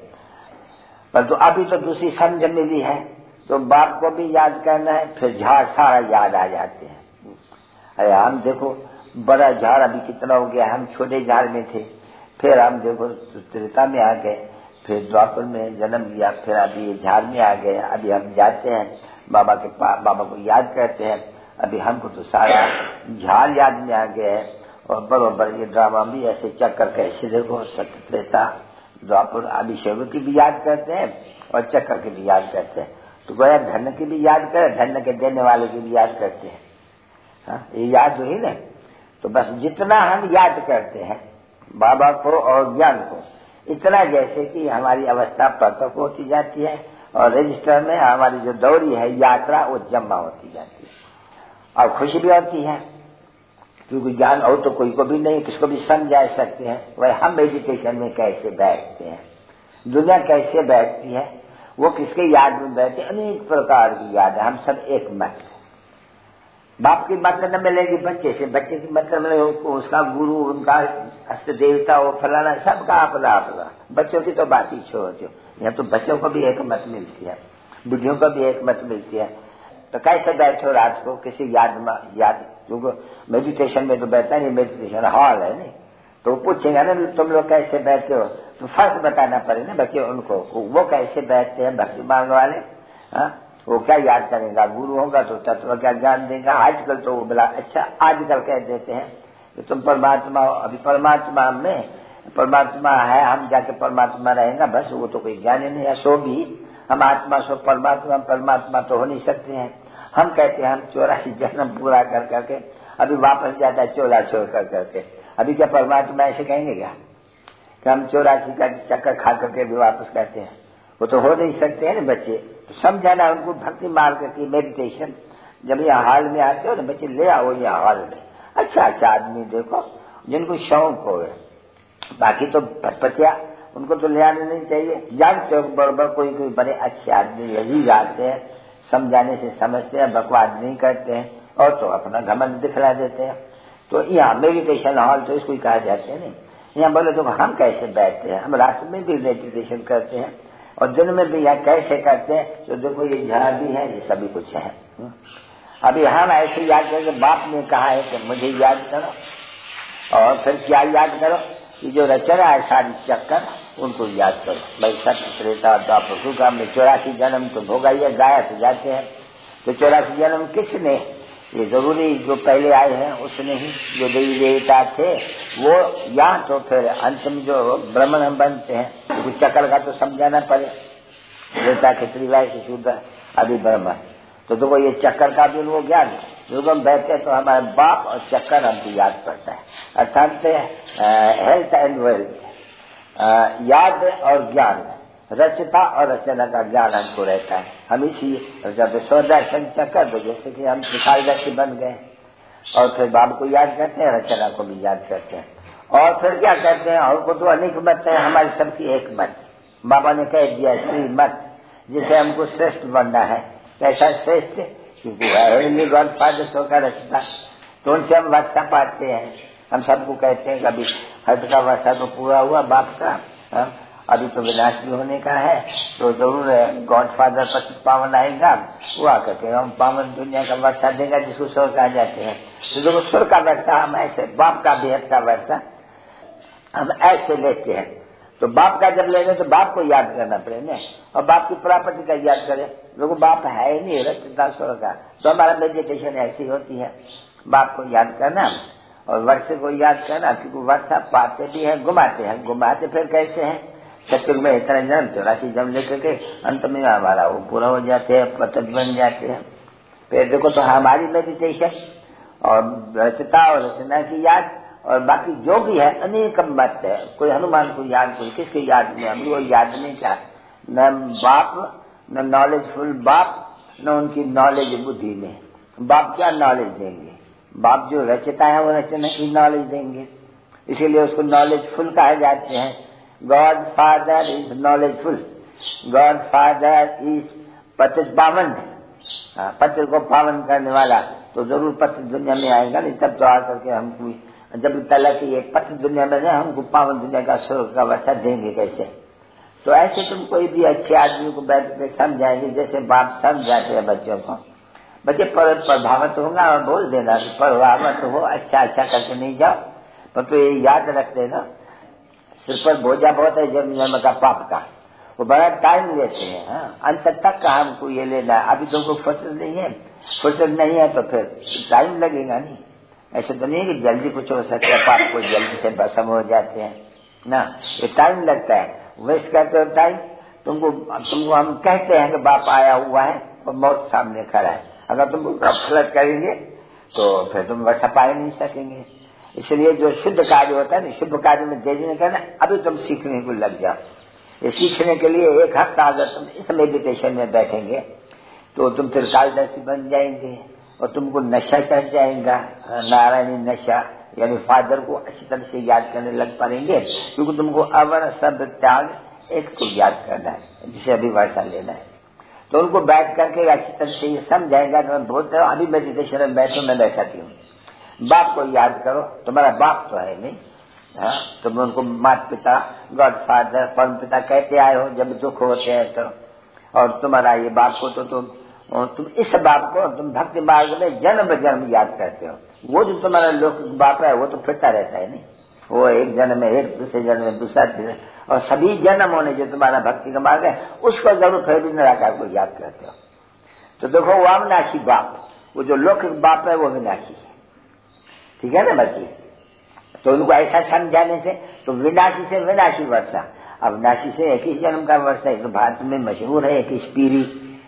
परंतु तो अभी तो दूसरी समझ मिली है, तो बाप को भी याद करना है, फिर झाड़ सारा याद आ जाते हैं। अरे हम देखो बड़ा झाड़ अभी कितना हो गया, हम छोटे झाड़ में थे, फिर हम देखो त्रेता में आ गए, फिर द्वापर में जन्म लिया, फिर अभी ये झाड़ में आ गए। अभी हम जाते हैं बाबा के पास, बाबा को याद करते हैं, अभी हमको तो सारा झाड़ याद में आ गया है। और बरोबर ये ड्रामा भी ऐसे चक्कर कैसे देखो, सत्य त्रेता द्वापर अभी शिव की भी याद करते हैं और चक्कर की भी याद करते हैं। तो गोया धन की भी याद करे, धन के देने वाले की भी याद करते हैं। हाँ, ये याद हुई ना। तो बस जितना हम याद करते हैं बाबा को और ज्ञान को, इतना जैसे कि हमारी अवस्था परिपक्व होती जाती है और रजिस्टर में हमारी जो दौड़ी है यात्रा वो जमा होती जाती है और खुशी भी होती है, क्योंकि ज्ञान और तो कोई को भी नहीं, किसको भी समझा सकते हैं। वह हम मेडिटेशन में कैसे बैठते हैं, दुनिया कैसे बैठती है, वो किसके याद में बैठे, अनेक प्रकार की याद है। हम सब एक मत, बाप की मत न मिलेगी बच्चे से, बच्चे की मत न मिलेगी उसका गुरु, उनका अष्ट देवता, वो फलाना, सबका अपना अपना। बच्चों की तो बात ही छोड़ दो, यहाँ तो बच्चों को भी एक मत मिलती है, बुढ़ियों को भी एक मत मिलती है। तो कैसे बैठो रात को किसी याद में, याद, क्योंकि मेडिटेशन में तो बैठता नहीं, मेडिटेशन हॉल है नहीं, तो पूछेगा ना तुम लोग कैसे बैठते हो, तो फर्क बताना पड़े ना बच्चे उनको, वो कैसे बैठते हैं भक्ति मांगने वाले। हाँ, वो क्या याद करेगा, गुरु होगा तो तत्व क्या ज्ञान देगा। आजकल तो वो बोला, अच्छा आजकल कह देते हैं कि तुम परमात्मा हो, अभी परमात्मा में परमात्मा है, हम जाके परमात्मा रहेगा, बस वो तो कोई ज्ञान ही नहीं है। सो भी हम आत्मा सो परमात्मा, परमात्मा तो हो नहीं सकते हैं। हम कहते हैं हम चौरासी जन्म पूरा कर करके अभी वापस जाता है चोला छोड़ कर करके, अभी क्या परमात्मा ऐसे कहेंगे क्या कि हम चौरासी का चक्कर खा करके भी वापस कहते हैं, वो तो हो नहीं सकते हैं ना बच्चे। तो समझाना उनको भक्ति मार्ग की मेडिटेशन, जब यहाँ हॉल में आते हो ना बच्चे, ले आओ यहाँ हॉल में अच्छा अच्छा आदमी देखो जिनको शौक हो, बाकी तो पतिया उनको तो ले आने नहीं चाहिए। जानते हो बराबर कोई कोई बड़े अच्छे आदमी लजीज आते हैं, समझाने से समझते हैं, बकवाद नहीं करते हैं और तो अपना घमंड दिखला देते हैं। तो यहाँ मेडिटेशन हॉल तो इसको ही कहा जाते हैं नहीं। यहाँ बोले तो हम कैसे बैठते हैं, हम रात में भी मेडिटेशन करते हैं और दिन में भी यहाँ कैसे करते हैं। तो देखो ये झाड़ भी है, ये सभी कुछ है। अभी हम ऐसे याद करके बाप ने कहा है कि मुझे याद करो, और फिर क्या याद करो कि जो रचना है सारी चक्कर उनको याद करो। भाई सत्य त्रेता द्वापर का में चौरासी जन्म तो भोगा ही है, गाया तो जाते हैं। तो चौरासी जन्म किसने, ये जरूरी जो पहले आए हैं उसने ही, जो देवी देवता थे वो, या तो फिर अंतिम जो ब्राह्मण बनते हैं, क्योंकि चक्कर का तो समझाना पड़े, देवता खिचड़ी वाय से शुद्ध अभी ब्रह्म। तो देखो ये चक्कर का भी वो ज्ञान, जो हम बैठते तो हमारे बाप और चक्कर हमको याद पड़ता है, अर्थात हेल्थ एंड वेल्थ, याद और ज्ञान, रचता और रचना का ज्ञान हमको रहता है। हम इसी जब स्वदर्शन चक्कर, तो जैसे कि हम त्रिकालदर्शी बन गए और फिर बाप को याद करते हैं, रचना को भी याद करते हैं, और फिर क्या करते हैं, और को तो अनेक मत है, हमारी सबकी एक मत। बाबा ने कह दिया श्री मत, जिसे हमको श्रेष्ठ बनना है। कैसा श्रेष्ठ, क्योंकि गॉड फादर होकर रचता, तो उनसे हम वर्षा पाते हैं। हम सबको कहते हैं कभी हद का वर्षा तो पूरा हुआ बाप का, अभी तो विनाश भी होने का है, तो जरूर गॉड फादर पतित पावन आएगा, वो आकर के हम पावन दुनिया का वर्षा देगा जिसको स्वर्ग कहा जाते हैं। तो देखो स्वर्ग का वर्षा हम ऐसे, बाप का बेहद का वर्षा हम ऐसे लेते हैं। तो बाप का जब लेंगे तो बाप को याद करना पड़ेगा और बाप की प्रॉपर्टी का याद करें। देखो बाप है ही नहीं रचता स्वर्ग का, तो हमारा मेडिटेशन ऐसी होती है, बाप को याद करना और वर्षे को याद करना, क्योंकि वर्षा पाते भी है, घुमाते हैं, घुमाते फिर कैसे हैं, सत्युग में इतना जन्म चौरासी जन्म लेकर के अंत में हमारा वो पूरा हो जाते हैं, पतन बन जाते हैं। फिर देखो तो हमारी मेडिटेशन और रचता और रचना की याद और बाकी जो भी है अनेक मत है, कोई हनुमान को याद, कोई किसके याद में, हम वो याद नहीं चाह, न बाप न नॉलेजफुल बाप न उनकी नॉलेज बुद्धि में। बाप क्या नॉलेज देंगे, बाप जो रचता है वो रचना की नॉलेज देंगे, इसीलिए उसको नॉलेजफुल कहा जाते हैं। God father is knowledgeful, God father is पतित पावन, पति को पावन करने वाला, तो जरूर पति दुनिया में आएगा, नहीं तब तो आकर के हमको जब तलक ये पति दुनिया में नहीं, हमको पावन दुनिया का स्वर्ग का वर्षा देंगे कैसे। तो ऐसे तुम कोई भी अच्छे आदमी को बैठ के समझाएंगे, जैसे बाप समझाते हैं बच्चों को, बच्चे पर प्रभावित होगा और बोल देना कि प्रभावित हो, अच्छा अच्छा करके नहीं जाओ, पर तो ये याद रख देना सिर पर बोझा बहुत है जन्म जन्म का पाप का, वो बड़ा टाइम लेते हैं। हाँ, अंत तक का हमको ये लेना है, अभी तुमको फुर्सत नहीं है, फुर्सत नहीं है तो फिर टाइम लगेगा नहीं। ऐसे तो नहीं कि जल्दी कुछ हो सकता है, पाप को जल्दी से भस्म हो जाते हैं ना, ये टाइम लगता है, वेस्ट करते हो टाइम। तुमको तुमको हम कहते हैं कि बाप आया हुआ है और मौत सामने खड़ा है, अगर तुम गलत करेंगे तो फिर तुम वैसा पा ही नहीं सकेंगे। इसलिए जो शुद्ध कार्य होता है ना, शुभ कार्य में देरी नहीं करना, अभी तुम सीखने को लग जाओ। ये सीखने के लिए एक हफ्ता अगर तुम इस मेडिटेशन में बैठेंगे तो तुम त्रिकालदर्शी बन जाएंगे और तुमको नशा चढ़ जाएगा, नारायणी नशा, यानी फादर को अच्छी तरह से याद करने लग पाएंगे, क्योंकि तुमको अवर सब त्याग एक को याद करना है, जिसे अभी वर्षा लेना है। तो उनको बैठ करके अच्छी तरह से ये समझाएगा। तो मैं बोलता हूँ अभी मेडिटेशन में बैठो, मैं बैठाती हूँ, बाप को याद करो, तुम्हारा बाप तो है नहीं, हाँ, तुम उनको माता पिता, गॉड फादर, परम पिता कहते आए हो जब दुख होते हैं तो, और तुम्हारा ये बाप को तो तुम तुम इस बाप को तुम भक्ति मार्ग में जन्म जन्म याद करते हो। वो जो तुम्हारा लोक बाप है वो तो फिरता रहता है नहीं, वो एक जन्म में एक, दूसरे जन्म में दूसरा, और सभी जन्मों ने जो तुम्हारा भक्ति का मार्ग है उसको जरूर फिर भी निराकार को याद करते हो। तो देखो वो अविनाशी बाप, वो जो लौकिक बाप है वो विनाशी है, ठीक है ना बच्चे। तो उनको ऐसा समझाने से तो विनाशी से विनाशी वर्षा, अविनाशी से इक्कीस जन्म का वर्षा, तो भारत में मशहूर है इक्कीस पीढ़ी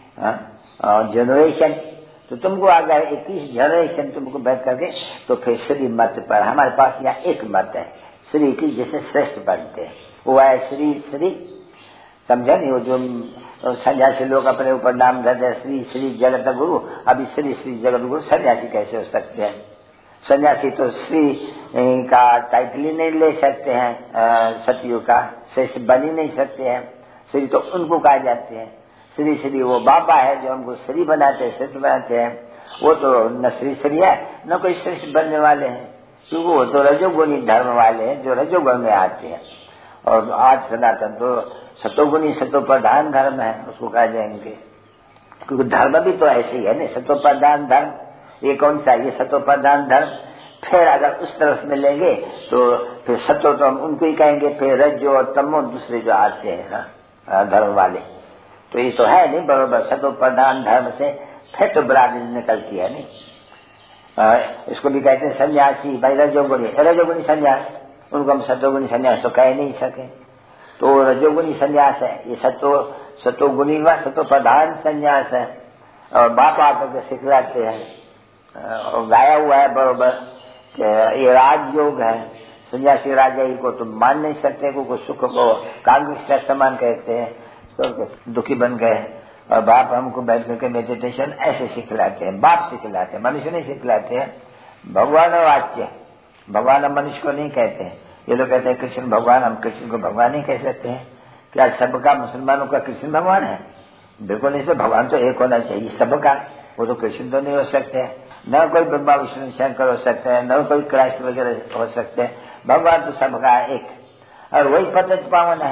और जनरेशन। तो तुमको अगर इक्कीस जनरेशन तुमको बैठ करके तो फिर श्री मत पर, हमारे पास यहाँ एक मत है श्री की, जैसे श्रेष्ठ बनते हैं वो है श्री श्री, समझा नहीं, वो जो सन्यासी लोग अपने ऊपर नाम धरते श्री श्री जगत गुरु, अभी श्री श्री जगत गुरु सन्यासी कैसे हो सकते हैं? सन्यासी तो श्री का टाइटल ही नहीं ले सकते हैं, सतयुग का श्रेष्ठ बन ही नहीं सकते हैं। श्री तो उनको कहा जाते हैं, श्री श्री वो बाबा है जो हमको श्री बनाते हैं, श्रेष्ठ बनाते हैं, वो तो न श्री श्री है न कोई श्रेष्ठ बनने वाले हैं, क्योंकि वो तो रजोगुणी धर्म वाले हैं जो रजोगुण में आते हैं। और आज सनातन तो सतोगुणी सतो प्रधान धर्म है, उसको कहा जाएंगे, क्योंकि धर्म भी तो ऐसे ही है ना, सतो प्रधान धर्म। ये कौन सा, ये सतो प्रधान धर्म। फिर अगर उस तरफ में लेंगे तो फिर सतो तो हम उनको ही कहेंगे, फिर रजो और तमो दूसरे जो आते हैं ना धर्म वाले, तो ये तो है नहीं बरोबर। सतो प्रधान धर्म से फिर तो बराबरी निकलती है नहीं। आ, इसको भी कहते हैं सन्यासी, भाई रजोगुणी, रजोगुणी सन्यास, उनको हम सतोगुणी सन्यास तो कह नहीं सके, तो रजोगुणी सन्यास है ये, सतो सतोगुणी व सतो प्रधान सन्यास है। और बाप आकर के सिखलाते हैं और गाया हुआ है बरोबर कि ये राजयोग है, सन्यासी राजा ही को तुम मान नहीं सकते, को सुख को कांग्रेस का समान कहते हैं, तो दुखी बन गए। और बाप हमको बैठ करके मेडिटेशन ऐसे सिखलाते हैं, बाप सिखलाते हैं, मनुष्य नहीं सिखलाते हैं। भगवान वाच्य, भगवान हम मनुष्य को नहीं कहते हैं। ये लोग कहते हैं कृष्ण भगवान, हम कृष्ण को भगवान नहीं कह सकते हैं। क्या सबका मुसलमानों का कृष्ण भगवान है? बिल्कुल नहीं। से भगवान तो एक होना चाहिए सबका, वो तो कृष्ण तो नहीं हो सकते हैं, न कोई ब्रह्मा विष्णु शंकर हो सकते हैं, न कोई क्राइस्ट वगैरह हो सकते हैं। भगवान तो सबका एक, और वही पतित पावन है।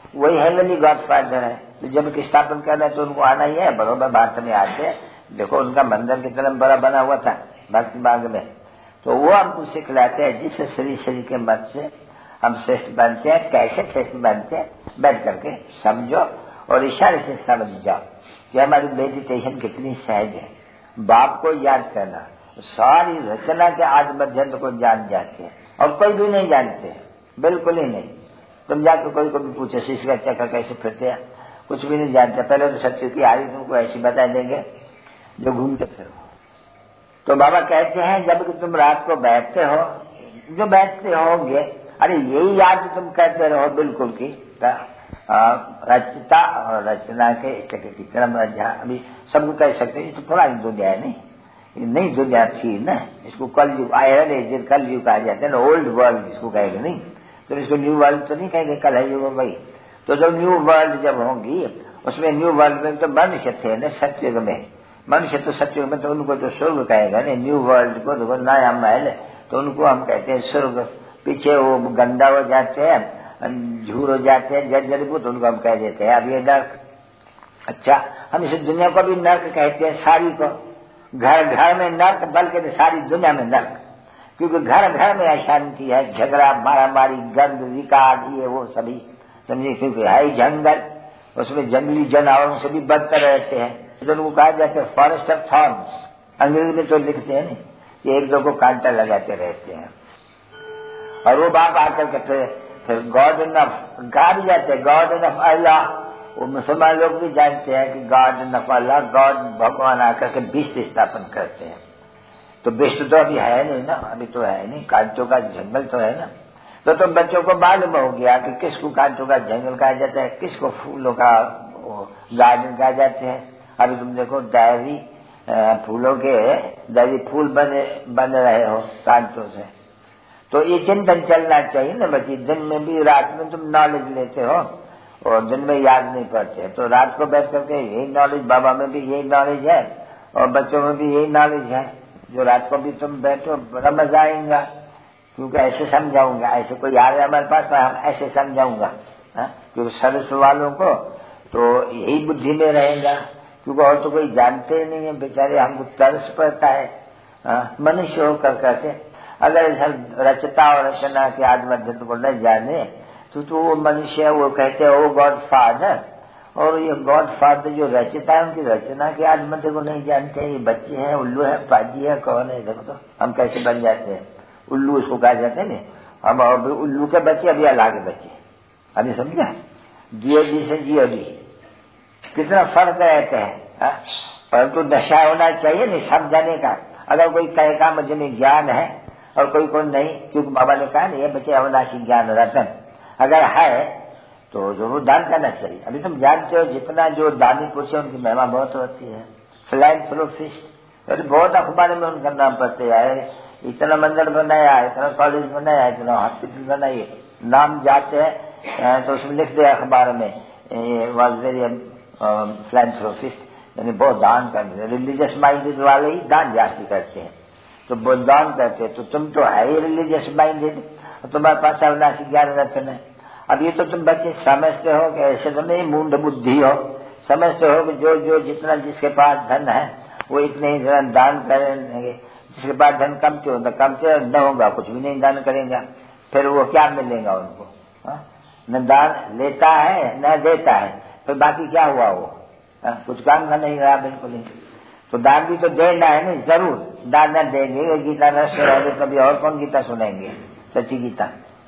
वही हेवनली गॉडफादर है। तो जब स्थापन करना है तो उनको आना ही है, बरोबर भारत में आते हैं। देखो उनका मंदिर कितना बड़ा बना हुआ था भक्ति मार्ग में, तो वो हमको सिखलाते हैं जिस श्री श्री के मत से हम श्रेष्ठ बनते हैं। कैसे श्रेष्ठ बनते हैं, बैठ करके समझो और इशारे से समझ जाओ कि हमारी मेडिटेशन कितनी सहज है। बाप को याद करना, सारी रचना के आदि मध्यंत को जान जाते हैं और कोई भी नहीं जानते, बिल्कुल ही नहीं। तुम जाकर कोई को भी पूछो शीश का चक्कर कैसे फिरते हैं, कुछ भी नहीं जानते। पहले तो सत्य की आयु तुमको ऐसी बता देंगे जो घूमते फिरो। तो बाबा कहते हैं जब कि तुम रात को बैठते हो, जो बैठते होगे, अरे यही याद तुम करते रहो बिल्कुल की रचता और रचना के क्रम। अभी सबको कह सकते हैं तो पुरानी दुनिया है, नहीं नई दुनिया थी ना, इसको कल युग आयरन एज कल युग कहा जाता है ना, ओल्ड वर्ल्ड इसको कहेंगे, नहीं तो इसको न्यू वर्ल्ड तो नहीं कहेंगे, कल है युग हो गई। तो जब न्यू वर्ल्ड जब होंगी उसमें न्यू वर्ल्ड में तो मनुष्य थे ना सत्युग में, मनुष्य तो सत्युग में, तो उनको तो स्वर्ग कहेगा ना। न्यू वर्ल्ड को देखो नया महल, तो उनको हम कहते हैं स्वर्ग। पीछे वो गंदा हो जाते हैं, झूर हो जाते हैं, जर्जरीभूत, उनको हम कह देते हैं अब ये नर्क। अच्छा, हम इस दुनिया को भी नर्क कहते हैं, सारी को। घर घर में नर्क, बल्कि सारी दुनिया में नर्क, क्योंकि घर घर में अशांति है, झगड़ा, मारामारी, गंद, विकार, ये वो सभी समझिए। क्योंकि है ही जंगल, उसमें जंगली जानवरों से भी बदतर रहते हैं, जो उनको कहा जाता है फॉरेस्ट ऑफ थॉर्न्स। अंग्रेजी में तो लिखते हैं नहीं कि एक दो को कांटा लगाते रहते हैं। और वो बाप आकर के फिर फिर गॉड इनफ कहा भी जाते हैं, गॉड इनफ अल्लाह। वो मुसलमान लोग भी जानते हैं कि गॉड इनफ अल्लाह, गॉड भगवान आकर के विश्व स्थापन करते हैं। तो विश्व तो अभी है नहीं ना, अभी तो है नहीं, कांटों का जंगल तो है ना। तो तुम बच्चों को मालूम हो गया कि किसको कांटों का जंगल कहा जाता है, किसको फूलों का गार्डन कहा जाते हैं। अभी तुम देखो दैवी फूलों के दैवी फूल बने बन रहे हो कांटों से, तो ये चिंतन चलना चाहिए ना बच्ची। दिन में भी रात में तुम नॉलेज लेते हो और दिन में याद नहीं पड़ते, तो रात को बैठ करके यही नॉलेज, बाबा में भी यही नॉलेज है और बच्चों में भी यही नॉलेज है। जो रात को भी तुम बैठो बड़ा मजा आएगा, क्योंकि ऐसे समझाऊंगा, ऐसे कोई आ रहा है हमारे पास हम ऐसे समझाऊंगा, क्योंकि सरस वालों को तो यही बुद्धि में रहेगा, क्योंकि और तो कोई जानते नहीं है बेचारे, हमको तरस पड़ता है मनुष्य होकर करके। अगर ऐसा रचता और रचना के आदि मध्य को न जाने तो तो वो मनुष्य वो कहते हैं वो गॉड फादर, और ये गॉड फादर जो रचता है उनकी रचना के आदि मध्य को नहीं जानते हैं। ये बच्चे हैं, उल्लू है, पाजी है, कौन है, देखो तो हम कैसे बन जाते हैं, उल्लू इसको कहा जाते हैं ना। हम अभी उल्लू के बच्चे, अभी अल्लाह के बच्चे, अभी समझा, जियो जी से जियो जी, कितना फर्क रहते हैं। परंतु नशा होना चाहिए नहीं समझाने का। अगर कोई कहेगा मुझे में ज्ञान है और कोई को नहीं, क्योंकि बाबा ने कहा नहीं ये बच्चे अविनाशी ज्ञान रतन, अगर है तो जरूर दान करना चाहिए। अभी तुम जानते हो जितना जो दानी पुरुष है उनकी महिमा बहुत होती है। फिलैंथ्रोपिस्ट, तो बहुत अखबार में उनका नाम पढ़ते आए, इतना मंदिर बनाया, इतना कॉलेज बनाया, इतना हॉस्पिटल बनाइए, नाम जाते हैं तो उसमें लिख दिया अखबार में वॉज वेरी फिलैंथ्रोपिस्ट, यानी बहुत दान करते हैं। रिलीजियस माइंडेड वाले ही दान जास्ती करते हैं, तो बहुत दान करते हैं। तो तुम तो है ही रिलीजियस माइंडेड, तुम्हारे पास अविनाशी ज्ञान रतन है। अब ये तो तुम बच्चे समझते हो कि ऐसे तो नहीं मूंढ बुद्धि हो, समझते हो कि जो जो जितना जिसके पास धन है वो इतने ही दान करेंगे, जिसके पास धन कम क्यों होता, कम से न होगा कुछ भी नहीं दान करेगा, फिर वो क्या मिलेगा उनको, न दान लेता है न देता है, फिर बाकी क्या हुआ वो, हा? कुछ काम का नहीं रहा बिल्कुल ही। तो दान भी तो देना है ना, जरूर दान न देंगे गीता न सुनेंगे कभी और कौन गीता सुनेंगे, सच्ची गीता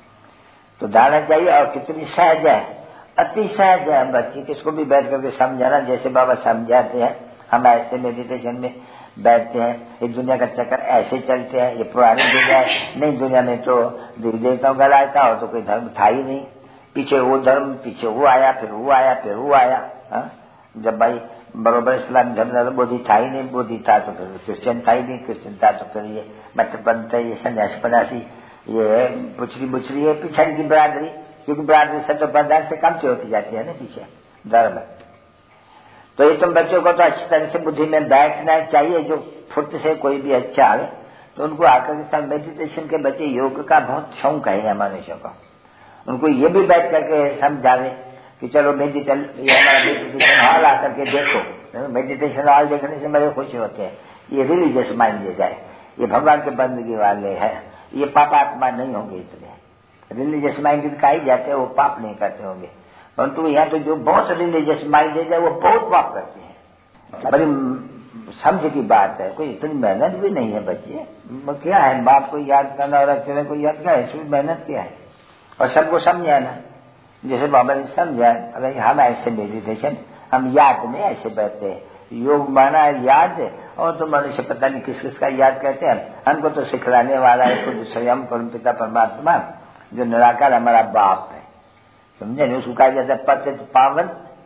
तो दाना चाहिए। और कितनी सहज है, अति सहज है बच्ची, किसको भी बैठ करके समझाना, जैसे बाबा समझाते हैं हम ऐसे मेडिटेशन में बैठते हैं। इस दुनिया का चक्कर ऐसे चलते हैं, ये पुरानी दुनिया है, नई दुनिया में तो देवी देवताओं का राज था और तो कोई धर्म था ही नहीं, पीछे वो धर्म, पीछे वो आया, फिर वो आया, फिर वो आया। हा? जब भाई बरोबर इस्लाम धर्म था तो बोधी था ही नहीं, बोधी था तो फिर क्रिश्चियन था ही नहीं, क्रिश्चियन था तो फिर ये मतलब बनता है ये सन्यासी पन्यासी, ये बुचरी बुचरी है पिछड़ी की बरादरी, क्योंकि बरादरी सब तो बर्दाश्त से कम से होती जाती है ना पीछे धर्म। तो ये तुम बच्चों को तो अच्छी तरह से बुद्धि में बैठना चाहिए, जो फुट से कोई भी अच्छा आवे तो उनको आकर के साथ मेडिटेशन के बच्चे योग का बहुत शौक है मनुष्यों को, उनको ये भी बैठ करके समझावे कि चलो मेडिटेशन, ये हमारा मेडिटेशन हॉल आकर के देखो। मेडिटेशन हॉल देखने से मेरे खुश होते हैं। ये रिलीजियस माइंडेड है, ये भगवान के बंदगी वाले हैं, ये पापात्मा नहीं होंगे। इतने रिलीजियस माइंडेड का ही जाते हैं, वो पाप नहीं करते होंगे। परंतु यहाँ तो जो बहुत रिलीजियस माइंडेड है वो बहुत पाप करते हैं। बड़ी समझ की बात है, कोई इतनी मेहनत भी नहीं है बच्चे। क्या है बाप को याद करना और अक्षर को याद करना, इसमें मेहनत क्या है? और सबको समझाना, जैसे बाबा ने समझा। अगर हम ऐसे मेडिटेशन, हम याद में ऐसे बैठते हैं। योग माना याद, और तो मनुष्य पता नहीं किस किस का याद करते हैं। हमको तो सिखलाने वाला है खुद स्वयं परमपिता परमात्मा, जो निराकार हमारा बाप है, समझे नहीं? उसको कहा जाता है पतित पावन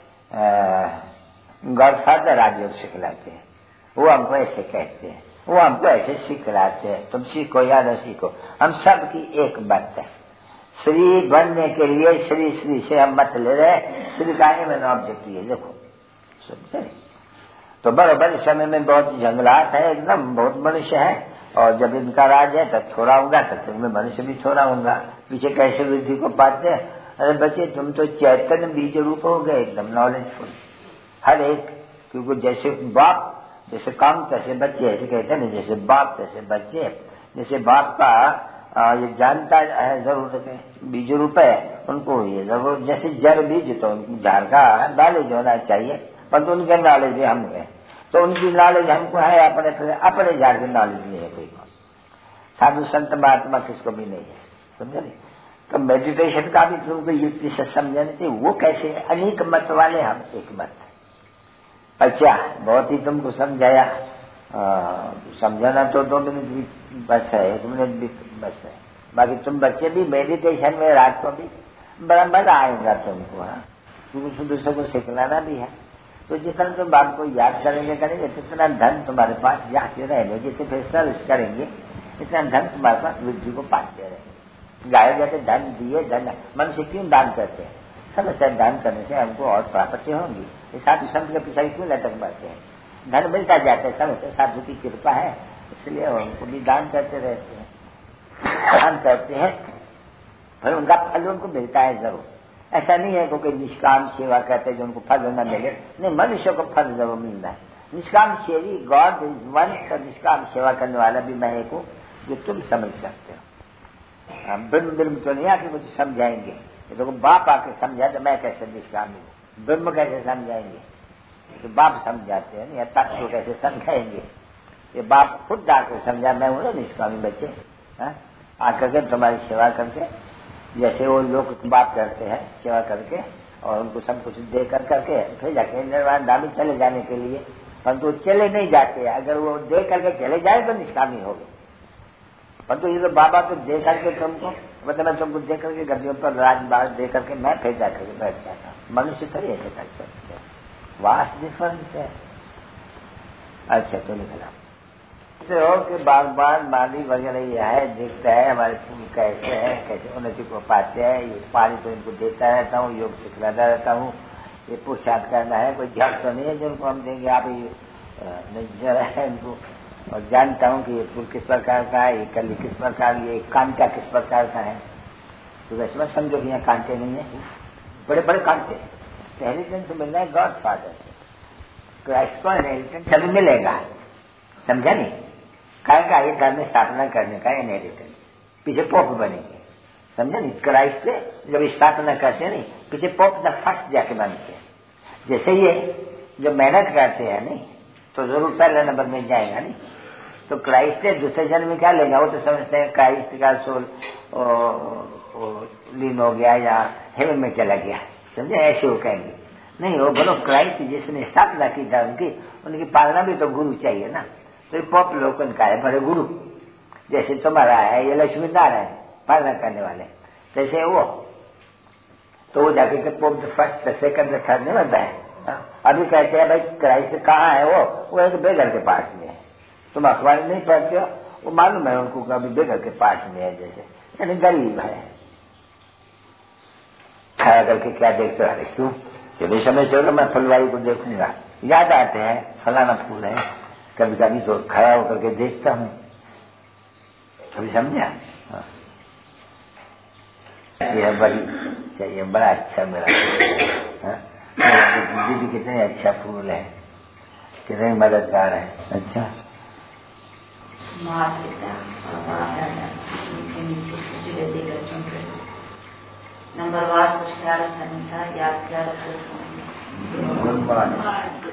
गॉडफादर राजयोग सिखलाते हैं। वो हमको ऐसे कहते हैं, वो हमको ऐसे सिखलाते हैं। तुम सीखो या न सीखो, हम सब की एक मत है। श्री बनने के लिए श्री श्री से हम मत ले रहे। श्री का में ऑब्जेक्ट है, देखो समझे? तो बराबर इस समय में बहुत जंगलात है, एकदम बहुत मनुष्य है। और जब इनका राज है तब थोड़ा होगा, सत्संग में मनुष्य भी थोड़ा होगा। पीछे कैसे वृद्धि को पाते हैं? अरे बच्चे तुम तो चैतन्य बीज रूप हो गए, एकदम नॉलेजफुल हर एक। क्योंकि जैसे बाप जैसे काम तैसे बच्चे, ऐसे कहते हैं ना, जैसे बाप तैसे बच्चे। जैसे बाप का आ, ये जानता है जरूर बीज रूप है, उनको ये जरूर जैसे जड़ बीज, तो झाड़ का नॉलेज होना चाहिए। पर तो उनके नॉलेज भी हम है, तो उनकी नॉलेज हमको है, अपने अपने झाड़ की नॉलेज नहीं है कोई को। साधु संत महात्मा किसको भी नहीं है, समझे नहीं? तो मेडिटेशन का भी तुमको युक्ति से समझाने चाहिए। वो कैसे अनेक मत वाले, हम एक मत। अच्छा, बहुत ही तुमको समझाया। समझाना तो दो मिनट भी बस है, एक मिनट भी बस है। बाकी तुम बच्चे भी मेडिटेशन में रात को भी बड़ा मजा आएगा तुमको। हाँ, क्योंकि दूसरों को सिखलाना भी है। तो जितना तुम बाप को याद करेंगे करेंगे जितना धन तुम्हारे पास जाते रहेंगे, जिसे फिर सर्विस करेंगे इतना धन तुम्हारे पास वृद्धि को पाते रहेंगे। गाये जाते धन दिए, धन मनुष्य क्यों दान करते हैं? समझते दान करने से हमको और प्राप्ति होंगी। इस साधु संत के पीछे क्यों लटक मारते हैं? धन मिलता जाता है, समझते साधु की कृपा है, इसलिए उनको भी दान करते रहते हैं। दान करते हैं फिर उनका फल उनको मिलता है जरूर। ऐसा नहीं है क्योंकि निष्काम सेवा करते जो उनको फल न मिले, नहीं, मनुष्य को फल जरूर मिलना है। निष्काम सेवी गॉड इज वन। का निष्काम सेवा करने वाला भी मैं एक हूँ, जो तुम समझ सकते हो। ब्रह्म ब्रह्म तो नहीं आके कुछ समझाएंगे, ये तो बाप आके समझा तो मैं कैसे निष्काम हूँ। ब्रह्म कैसे समझाएंगे? तो बाप समझाते हैं, या तत्व कैसे समझाएंगे? ये बाप खुद आकर समझा, मैं हूँ ना निष्कामी बच्चे। आकर के तुम्हारी सेवा करके, जैसे वो लोग बाप करते हैं सेवा करके, और उनको सब कुछ दे कर करके फिर जाके निर्वाण धाम चले जाने के लिए। परंतु चले नहीं जाते, अगर वो दे करके चले जाए तो निष्कामी हो गए। परंतु ये तो बाबा तो दे करके तुमको, मतलब मैं तुमको दे करके गद्दियों पर राजबाग दे करके मैं फिर जाकर के बैठ जाता हूँ। मनुष्य थोड़ी ऐसे कर सकते हैं, वास्ट डिफरेंस है। अच्छा तो निकला से हो कि बार बार माली वगैरह ये है, देखता है हमारे फूल कैसे है, कैसे उन्नति को पाते हैं। ये पानी तो इनको देता रहता हूँ, योग सिखलाता रहता हूँ। ये पुरुषार्थ करना है, कोई जड़ तो नहीं है जो उनको हम देंगे। आप ये जड़ है इनको, और जानता हूँ कि ये फूल किस प्रकार का है, ये कली किस प्रकार, ये कांटा किस प्रकार का है। तो वैसे मत समझो कि यहाँ कांटे नहीं है, बड़े बड़े कांटे। हेरिटेंस मिलना है गॉड फादर से, क्राइस्ट को हेरिटेंस अभी मिलेगा, समझा नहीं? कारण का ये घर में स्थापना करने का इनहेरिटेंस, पीछे पोप बनेंगे, समझा नहीं? क्राइस्ट से जब स्थापना करते हैं नहीं, पीछे पोप द फर्स्ट जाके बनते हैं। जैसे ये जो मेहनत करते हैं नहीं, तो जरूर पहले नंबर में जाएगा नहीं। तो क्राइस्ट से दूसरे जन्म में क्या लेगा? वो तो समझते हैं क्राइस्ट का सोल लीन हो गया या हेवन में चला गया, समझे? ऐसे वो कहेंगे नहीं, वो बोलो क्राइस्ट जिसने स्थापना की धर्म की, उनकी पालना भी तो गुरु चाहिए ना। तो पॉप लोग उनका है बड़े गुरु, जैसे तुम्हारा है ये लक्ष्मी नारायण पालना करने वाले, जैसे वो तो वो जाके के पोप फर्स्ट सेकंड थर्ड नहीं बनता है। अभी कहते हैं भाई क्राइस्ट कहाँ है? वो वो एक बेघर के पास में है। तुम अखबार नहीं पढ़ते हो, वो मालूम है उनको कभी बेघर के पास में है, जैसे यानी गरीब है। खाया करके क्या देखते हो? अरे क्यों? यदि समय चलो मैं फुलवारी को देखूंगा, याद आते हैं फलाना फूल है, कभी कभी तो खड़ा होकर के देखता हूँ, कभी समझा? ये बड़ी चाहिए, बड़ा अच्छा मेरा दीदी कितने अच्छा फूल है, कितने मददगार है। अच्छा माँ पिता नीचे नीचे जुड़े देकर चुनकर नंबर वार कुछ याद याद कर